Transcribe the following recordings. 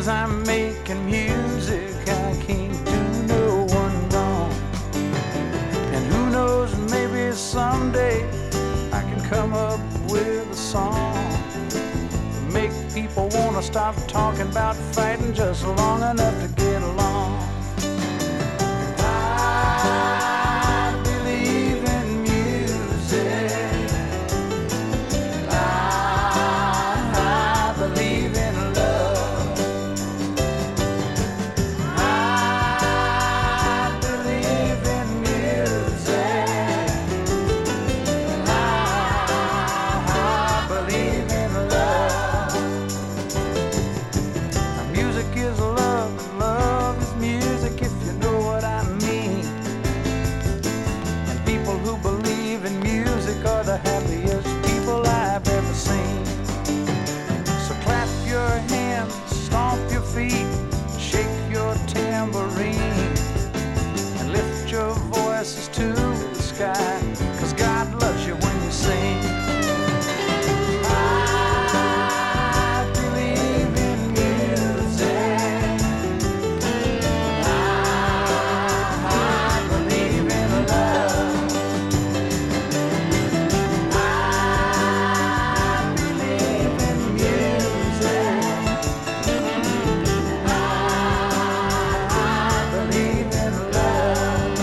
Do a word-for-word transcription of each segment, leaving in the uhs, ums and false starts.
as I'm making music, I can't do no one wrong. And who knows, maybe someday I can come up with a song, make people wanna stop talking about fighting just long enough to get along. I believe in music. I, I believe in love. I believe in music. I, I believe in love. Music is love, and love is music, if you know what I mean. And people who believe in music are the happiest people I've ever seen. So clap your hands, stomp your feet, shake your tambourine, and lift your voices to the sky, 'cause God loves you when you sing. I believe in music. I, I believe in love. I believe in music. I, I believe in love.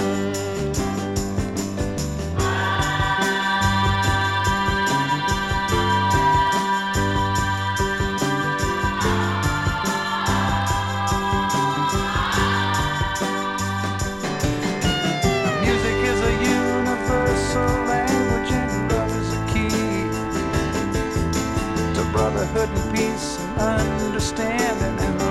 Music is a universal language, and love is a key to brotherhood and peace and understanding, and